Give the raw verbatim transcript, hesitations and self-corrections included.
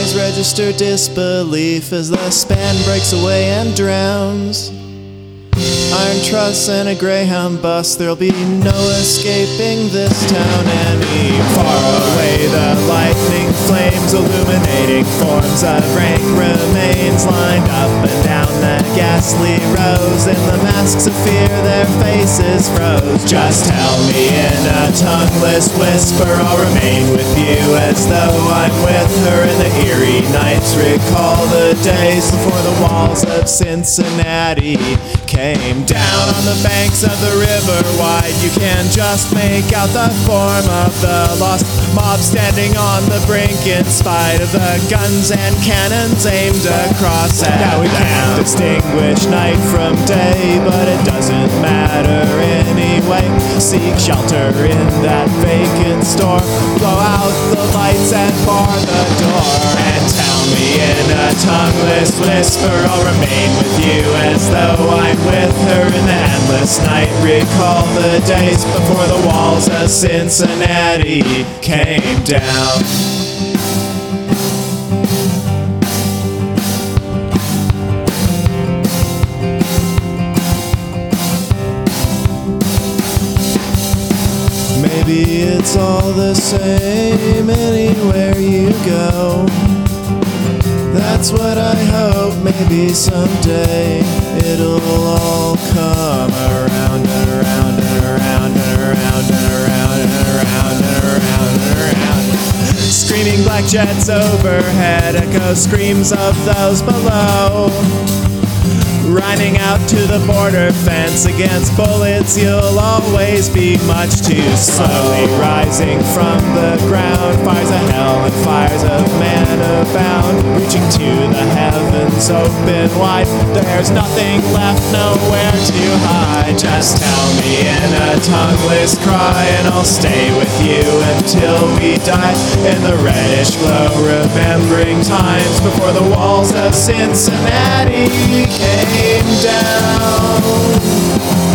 eyes register disbelief as the span breaks away and drowns. Iron truss and a Greyhound bus, there'll be no escaping this town any. Far away the lightning flames illuminating forms of rank remains lined up and down the ghastly rows. In the masks of fear their faces froze. Just tell me in a tongueless whisper I'll remain with you as though I'm with her in the eerie nights. Recall the days before the walls of Cincinnati came down on the banks of the river wide. You can just make out the form of the lost mob standing on the brink in spite of the guns and cannons aimed across at them. Now we can't distinguish night from day, but it doesn't matter anyway. Seek shelter in that vacant store, blow out the lights and bar the door, and tell me in a tongueless whisper I'll remain with you as though I'm with her in the endless night. Recall the days before the walls of Cincinnati came down. Maybe it's all the same anywhere you go. That's what I hope. Maybe someday it'll all come around and around and around and around and around and around and around and around. Screaming black jets overhead echo screams of those below. Rhyming out to the border fence against bullets, you'll always be much too slowly rising from the ground. Fires of hell and fires of man abound, reaching to the heavens open wide. There's nothing left, nowhere to hide. Just tell me in a tongueless cry and I'll stay with you until we die in the reddish glow, remembering times before the walls of Cincinnati came down.